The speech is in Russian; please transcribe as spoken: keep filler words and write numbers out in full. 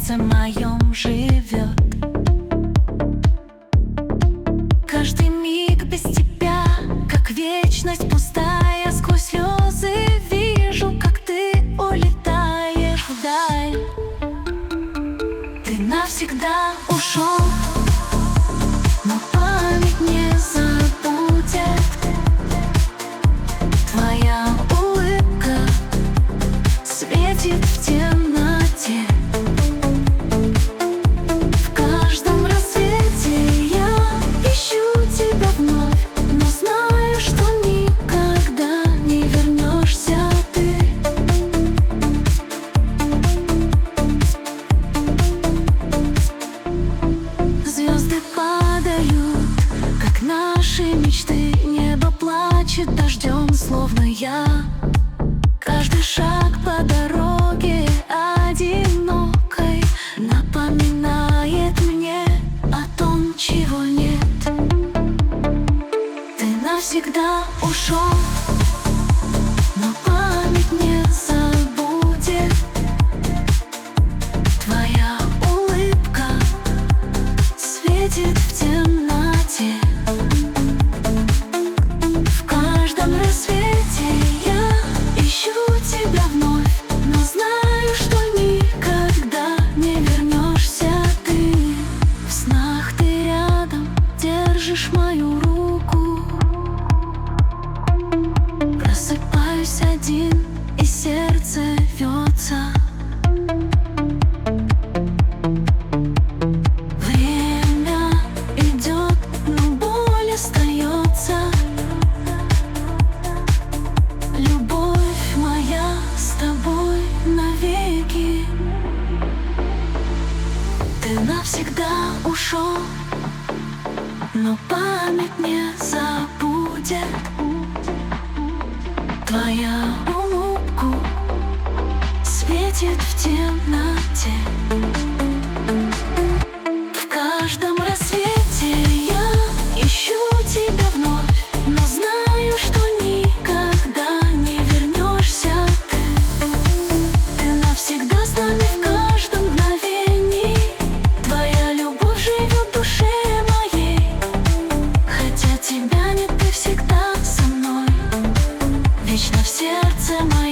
сердце моем живет. Каждый миг без тебя, как вечность пустая. Сквозь слезы вижу, как ты улетаешь вдаль. Ты навсегда ушел, но память не забудет. Твоя улыбка светит в темноте. В каждом рассвете я ищу тебя вновь, но знаю, что никогда не вернешься ты. Звезды падают, как наши мечты. Небо плачет дождем, словно я. Каждый шаг по дороге одинокой напоминает мне о том, чего нет. Ты навсегда ушел, но память не забудет. Твоя улыбка светит в темноте. В каждом рассвете я ищу тебя вновь, но знаю, что никогда не вернешься ты. В снах ты рядом, держишь мою руку. Просыпаюсь один, и сердце бьется. Время идет, но боль остается. Любовь моя с тобой навеки. Ты навсегда ушел, но память не забудет. Твоя улыбка светит в темноте. В каждом рассвете я ищу тебя вновь, но знаю, что никогда не вернешься ты. Ты навсегда с нами в каждом мгновении. Твоя любовь живет в душе моей. Хотя тебя нет, ты всегда со мной, вечно в сердце моем.